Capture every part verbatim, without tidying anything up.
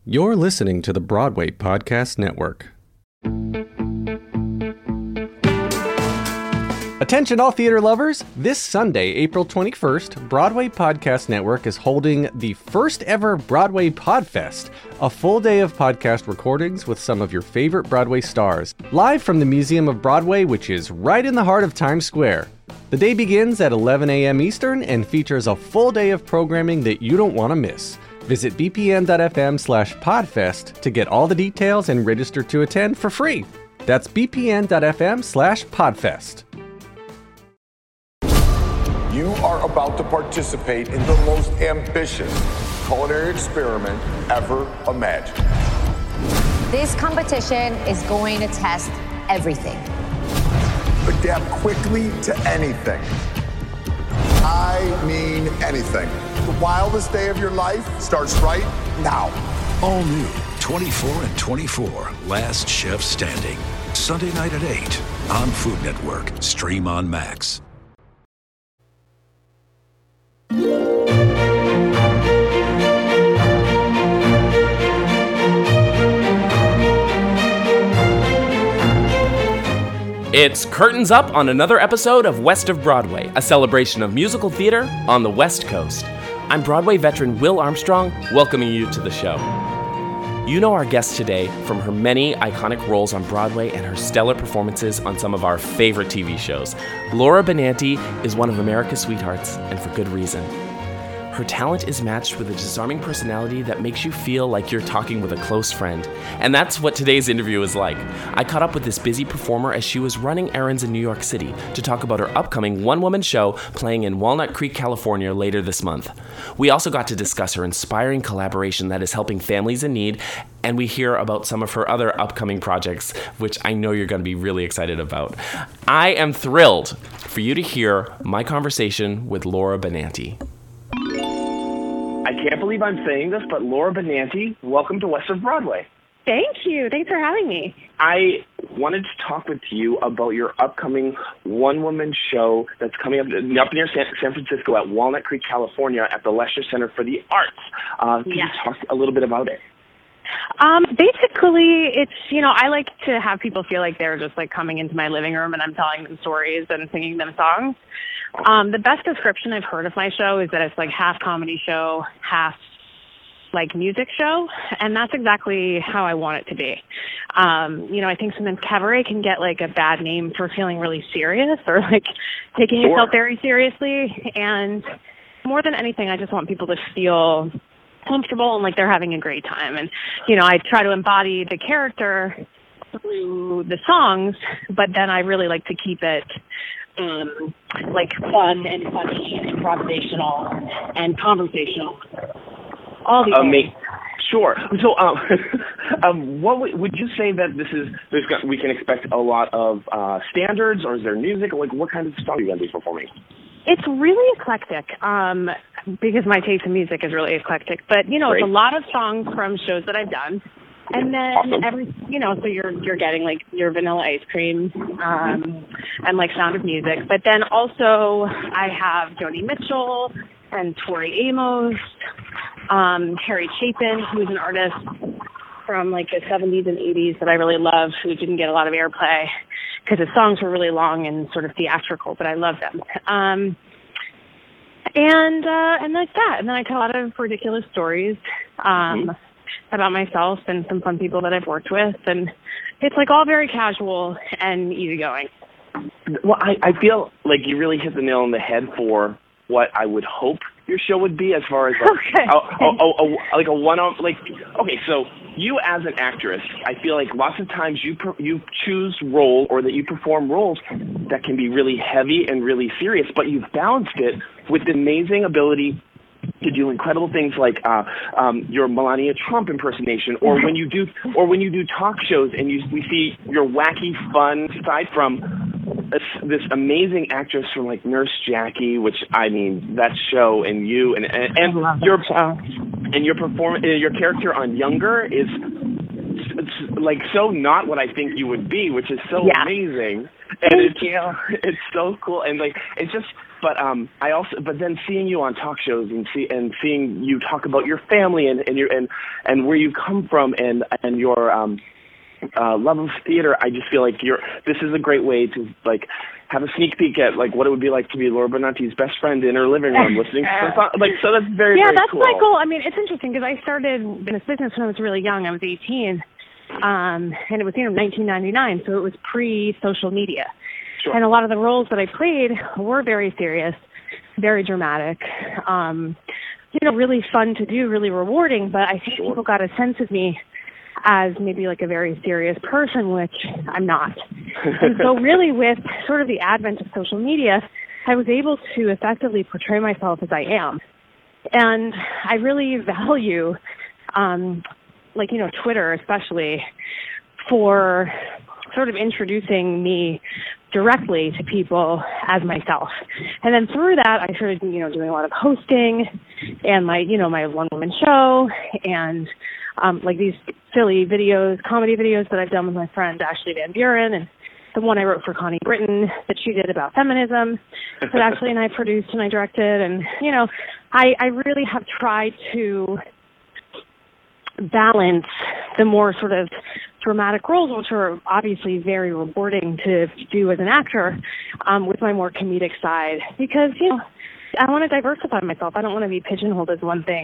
You're listening to the Broadway Podcast Network. Attention all theater lovers! This Sunday, April twenty-first, Broadway Podcast Network is holding the first ever Broadway Podfest, a full day of podcast recordings with some of your favorite Broadway stars, live from the Museum of Broadway, which is right in the heart of Times Square. The day begins at eleven a.m. Eastern and features a full day of programming that you don't want to miss. Visit bpn.fm slash podfest to get all the details and register to attend for free. That's bpn.fm slash podfest. You are about to participate in the most ambitious culinary experiment ever imagined. This competition is going to test everything. Adapt quickly to anything. I mean anything. The wildest day of your life starts right now. All new, twenty-four and twenty-four, Last Chef Standing. Sunday night at eight on Food Network. Stream on Max. It's curtains up on another episode of West of Broadway, a celebration of musical theater on the West Coast. I'm Broadway veteran Will Armstrong, welcoming you to the show. You know our guest today from her many iconic roles on Broadway and her stellar performances on some of our favorite T V shows. Laura Benanti is one of America's sweethearts, and for good reason. Her talent is matched with a disarming personality that makes you feel like you're talking with a close friend. And that's what today's interview is like. I caught up with this busy performer as she was running errands in New York City to talk about her upcoming one-woman show playing in Walnut Creek, California later this month. We also got to discuss her inspiring collaboration that is helping families in need, and we hear about some of her other upcoming projects, which I know you're going to be really excited about. I am thrilled for you to hear my conversation with Laura Benanti. I can't believe I'm saying this, but Laura Benanti, welcome to West of Broadway. Thank you. Thanks for having me. I wanted to talk with you about your upcoming one-woman show that's coming up, up near San, San Francisco at Walnut Creek, California at the Lesher Center for the Arts. Uh, can yes. you talk a little bit about it? Um, basically, it's, you know, I like to have people feel like they're just like coming into my living room and I'm telling them stories and singing them songs. Um, the best description I've heard of my show is that it's like half comedy show, half like music show, and that's exactly how I want it to be. Um, you know, I think sometimes cabaret can get like a bad name for feeling really serious or like taking Sure. yourself very seriously, and more than anything, I just want people to feel comfortable and like they're having a great time. And, you know, I try to embody the character through the songs, but then I really like to keep it um, like fun and funny and improvisational and conversational. All these Um, things. Sure. So, um, um, what would, would you say that this is? There's got, we can expect a lot of uh, standards, or is there music? Like, what kind of stuff are you going to be performing? It's really eclectic, um, because my taste in music is really eclectic. But, you know, Great. it's a lot of songs from shows that I've done. And then Awesome. every, you know, so you're you're getting like your Vanilla Ice Cream um, and like Sound of Music. But then also I have Joni Mitchell and Tori Amos, um, Harry Chapin, who's an artist from like the seventies and eighties that I really love, who didn't get a lot of airplay because his songs were really long and sort of theatrical, but I love them. Um, and uh, and like that. And then I tell a lot of ridiculous stories um, mm-hmm. about myself and some fun people that I've worked with. And it's like all very casual and easygoing. Well, I, I feel like you really hit the nail on the head for what I would hope your show would be, as far as like, okay. a, a, a, a, like a one-off, like, okay, so you as an actress, I feel like lots of times you per, you choose role or that you perform roles that can be really heavy and really serious, but you've balanced it with the amazing ability to do incredible things like uh, um, your Melania Trump impersonation, or when you do, or when you do talk shows and you we see your wacky, fun side from this, this amazing actress from like Nurse Jackie, which I mean that show, and you and and, and your and your perform your character on Younger is it's like so not what I think you would be, which is so yeah. amazing. Thank it's, you. It's so cool, and like it's just. But um, I also, but then seeing you on talk shows and see and seeing you talk about your family and and your and and where you come from and and your um, uh, love of theater, I just feel like you're. This is a great way to like have a sneak peek at like what it would be like to be Laura Benanti's best friend in her living room listening to the song. Like so, that's very yeah, very that's cool. my goal. I mean, it's interesting because I started in this business when I was really young. I was eighteen, um, and it was you know nineteen ninety-nine, so it was pre-social media. Sure. And a lot of the roles that I played were very serious, very dramatic, um, you know, really fun to do, really rewarding. But I think Sure. people got a sense of me as maybe like a very serious person, which I'm not. And so really with sort of the advent of social media, I was able to effectively portray myself as I am. And I really value, um, like, you know, Twitter especially for sort of introducing me directly to people as myself. And then through that, I started, you know, doing a lot of hosting and my, you know, my one-woman show and um, like these silly videos, comedy videos that I've done with my friend Ashley Van Buren, and the one I wrote for Connie Britton that she did about feminism that Ashley and I produced and I directed. And, you know, I, I really have tried to balance the more sort of dramatic roles, which are obviously very rewarding to do as an actor, um, with my more comedic side, because, you know, I want to diversify myself. I don't want to be pigeonholed as one thing.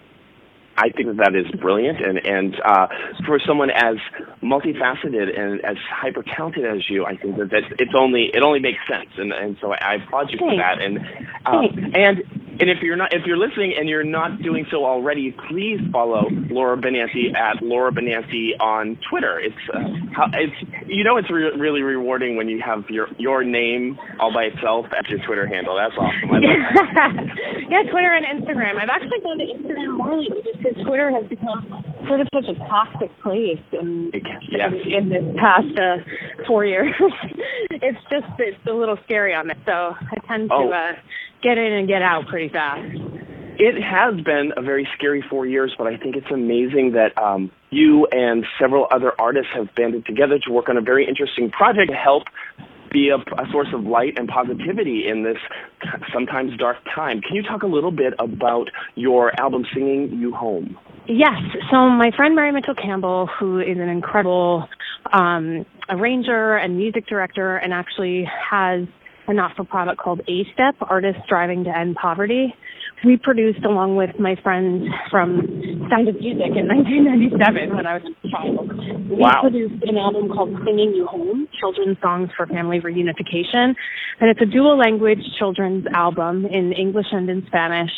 I think that that is brilliant, and and uh, for someone as multifaceted and as hyper talented as you, I think that, that it's only it only makes sense, and and so I applaud you Thanks. for that. And uh, and and if you're not if you're listening and you're not doing so already, please follow Laura Benanti at Laura Benanti on Twitter. It's uh, how, it's you know it's re- really rewarding when you have your your name all by itself as your Twitter handle. That's awesome. I love that. Yeah, Twitter and Instagram. I've actually gone to Instagram more lately just because Twitter has become sort of such a toxic place in, yeah. in, in this past uh, four years. It's just, it's a little scary on it. So I tend to Oh. uh, get in and get out pretty fast. It has been a very scary four years, but I think it's amazing that um, you and several other artists have banded together to work on a very interesting project to help be a, a source of light and positivity in this sometimes dark time. Can you talk a little bit about your album, Singing You Home? Yes. So my friend Mary Mitchell Campbell, who is an incredible um, arranger and music director and actually has a not-for-profit called A-Step, Artists Striving to End Poverty, we produced, along with my friends from Sound of Music in nineteen ninety-seven when I was a child. We Wow. produced an album called Singing You Home, Children's Songs for Family Reunification. And it's a dual-language children's album in English and in Spanish.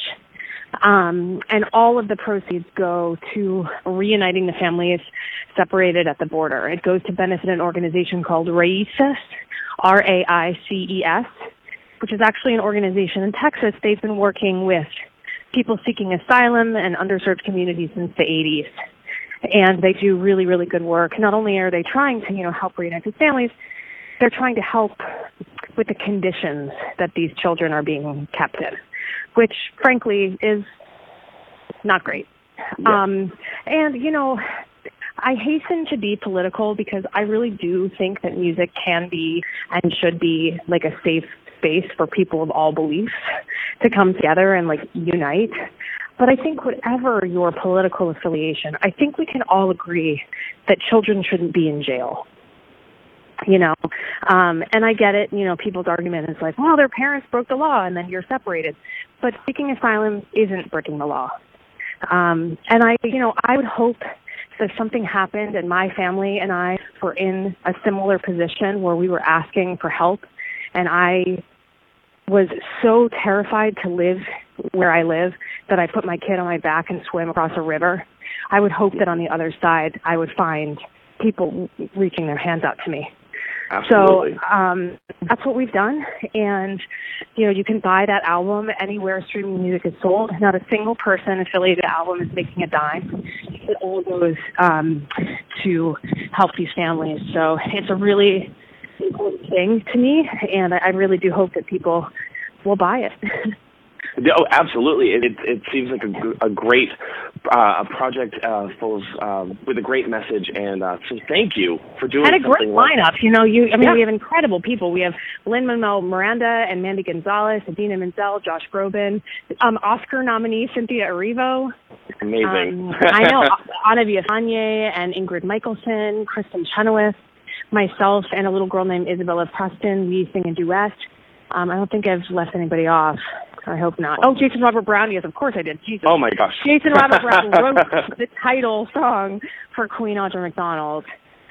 Um, and all of the proceeds go to reuniting the families separated at the border. It goes to benefit an organization called RAICES, R A I C E S, which is actually an organization in Texas. They've been working with people seeking asylum and underserved communities since the eighties. And they do really, really good work. Not only are they trying to, you know, help reunite the families, they're trying to help with the conditions that these children are being kept in, which, frankly, is not great. Yeah. Um, and, you know, I hasten to be political because I really do think that music can be and should be like a safe space for people of all beliefs to come together and like unite. But I think whatever your political affiliation, I think we can all agree that children shouldn't be in jail. You know, um, and I get it, you know, people's argument is like, well, their parents broke the law and then you're separated. But seeking asylum isn't breaking the law. Um, and I, you know, I would hope that if something happened and my family and I were in a similar position where we were asking for help and I was so terrified to live where I live that I put my kid on my back and swim across a river, I would hope that on the other side I would find people reaching their hands out to me. Absolutely. So um, that's what we've done. And, you know, you can buy that album anywhere streaming music is sold. Not a single person affiliated album is making a dime. It all goes um, to help these families. So it's a really important thing to me, and I really do hope that people will buy it. Oh, absolutely. It, it, it seems like a, a great uh, a project uh, full of, uh, with a great message, and uh, so thank you for doing and a great something like lineup. You know, you I mean, Yeah. we have incredible people. We have Lin-Manuel Miranda and Mandy Gonzalez, Adina Menzel, Josh Groban, um, Oscar nominee Cynthia Erivo. Amazing. Um, I know Anna Villafañe and Ingrid Michaelson, Kristen Chenoweth, myself, and a little girl named Isabella Preston. We sing a duet. Um, I don't think I've left anybody off. I hope not. Oh, Jason Robert Brown. Yes, of course I did. Jesus. Oh, my gosh. Jason Robert Brown wrote the title song for Queen Audra McDonald.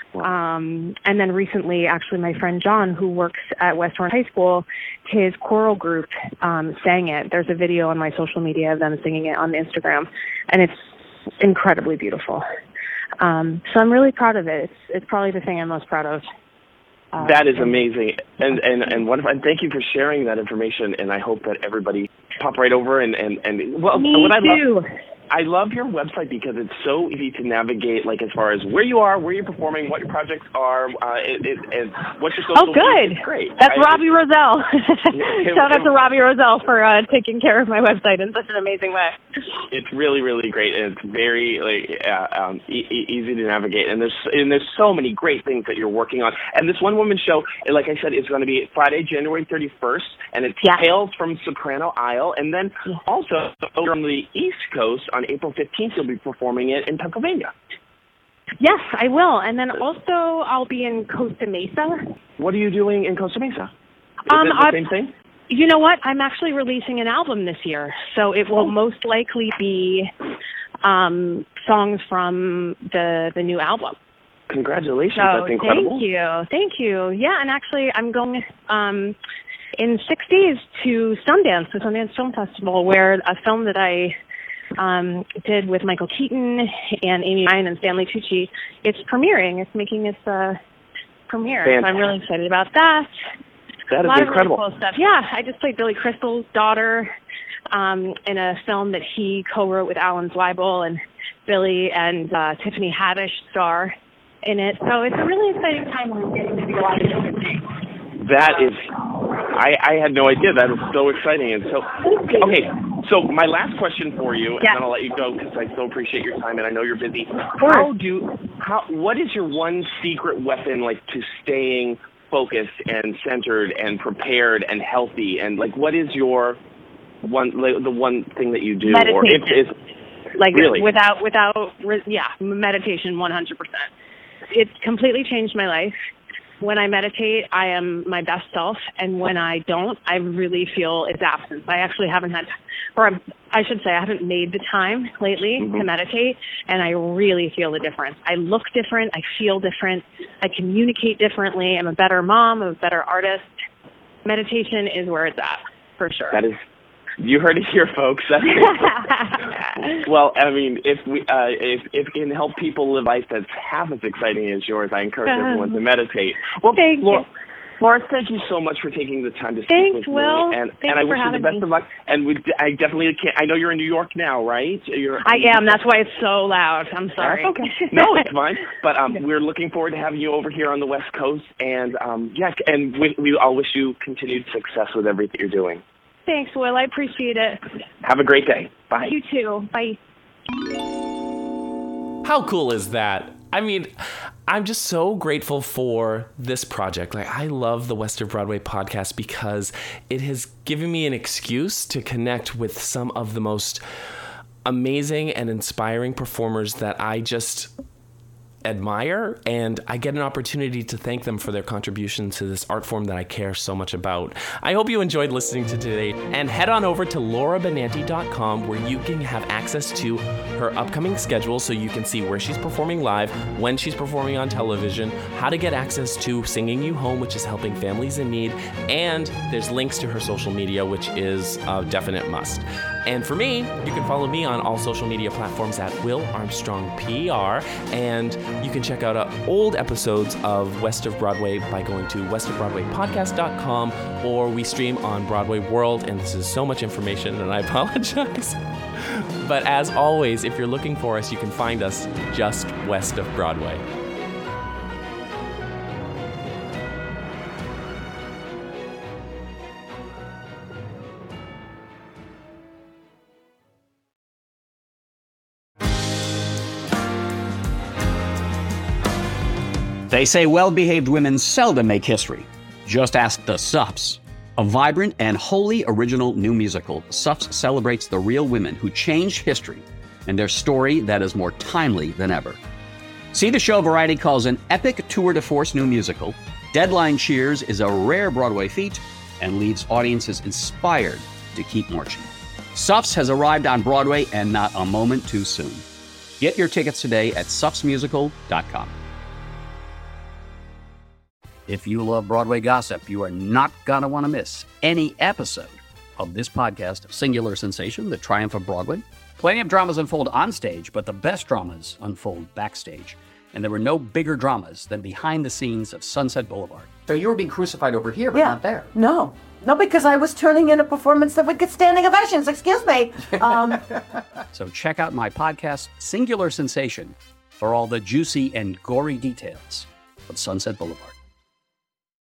Um, and then recently, actually, my friend John, who works at West Orange High School, his choral group um, sang it. There's a video on my social media of them singing it on Instagram, and it's incredibly beautiful. Um, so I'm really proud of it. It's it's probably the thing I'm most proud of. Uh, That is amazing, and and and wonderful. And thank you for sharing that information. And I hope that everybody pop right over and and and well, Me what I too. love. I love your website because it's so easy to navigate, like as far as where you are, where you're performing, what your projects are, uh, it, it, and what your social Oh, good. It's great. That's I, Robbie Roselle. it- Shout out to Robbie Roselle for uh, taking care of my website in such an amazing way. It's really, really great, and it's very like uh, um, e- e- easy to navigate. And there's and there's so many great things that you're working on. And this one woman show, like I said, is going to be Friday, January thirty-first, and it's Yes. Tales from Soprano Isle. And then also over on the East Coast on April fifteenth, you'll be performing it in Pennsylvania. Yes, I will. And then also I'll be in Costa Mesa. What are you doing in Costa Mesa? Is Um, it the I- same thing? You know what? I'm actually releasing an album this year, so it will most likely be um, songs from the the new album. Congratulations, So that's incredible. thank you, thank you. Yeah, and actually, I'm going um, in six days to Sundance, the Sundance Film Festival, where a film that I um, did with Michael Keaton and Amy Ryan and Stanley Tucci, it's premiering. It's making its uh, premiere. So I'm really excited about that. That a is lot incredible. of really cool stuff. Yeah, I just played Billy Crystal's daughter um, in a film that he co-wrote with Alan Zweibel, and Billy and uh, Tiffany Haddish star in it. So it's a really exciting time when we're getting to do a lot of different things. That is, I, I had no idea. That is so exciting. And so, okay, so my last question for you, and Yeah. then I'll let you go because I so appreciate your time and I know you're busy. course. How do, how, what is your one secret weapon, like, to staying focused and centered and prepared and healthy? And, like, what is your one, like, the one thing that you do? Or if Meditation. it's, Like really? without, without, yeah, meditation one hundred percent. It's completely changed my life. When I meditate, I am my best self, and when I don't, I really feel its absence. I actually haven't had, or I'm, I should say, I haven't made the time lately Mm-hmm. to meditate, and I really feel the difference. I look different, I feel different, I communicate differently, I'm a better mom, I'm a better artist. Meditation is where it's at, for sure. that is, you heard it here, folks. That's Well, I mean, if we uh, if if it can help people live life that's half as exciting as yours, I encourage everyone to meditate. Well, Thank Laura, you. Laura, thank you so much for taking the time to speak Thanks, with me. Will. And Thanks and I for wish you the having best me. of luck. And we, I definitely can't. I know you're in New York now, right? You're, I am. That's why it's so loud. I'm sorry. That's okay. No, it's fine. But um, we're looking forward to having you over here on the West Coast. And um, yeah, and we, we all wish you continued success with everything you're doing. Thanks, Will. I appreciate it. Have a great day. Bye. You too. Bye. How cool is that? I mean, I'm just so grateful for this project. Like, I love the West of Broadway podcast because it has given me an excuse to connect with some of the most amazing and inspiring performers that I just admire, and I get an opportunity to thank them for their contribution to this art form that I care so much about. I hope you enjoyed listening to today, and head on over to laura benanti dot com where you can have access to her upcoming schedule so you can see where she's performing live, when she's performing on television, how to get access to Singing You Home, which is helping families in need, and there's links to her social media, which is a definite must. And for me, you can follow me on all social media platforms at Will Armstrong P R, and you can check out uh, old episodes of West of Broadway by going to west of broadway podcast dot com, or we stream on Broadway World, and this is so much information, and I apologize. But as always, if you're looking for us, you can find us just west of Broadway. They say well-behaved women seldom make history. Just ask the Suffs. A vibrant and wholly original new musical, Suffs celebrates the real women who changed history and their story that is more timely than ever. See the show Variety calls an epic tour de force new musical. Deadline cheers is a rare Broadway feat and leaves audiences inspired to keep marching. Suffs has arrived on Broadway and not a moment too soon. Get your tickets today at suffs musical dot com. If you love Broadway gossip, you are not going to want to miss any episode of this podcast, Singular Sensation, The Triumph of Broadway. Plenty of dramas unfold on stage, but the best dramas unfold backstage. And there were no bigger dramas than behind the scenes of Sunset Boulevard. So you were being crucified over here, but yeah. not there. No. No, because I was turning in a performance that would get standing ovations. Excuse me. Um, so check out my podcast, Singular Sensation, for all the juicy and gory details of Sunset Boulevard.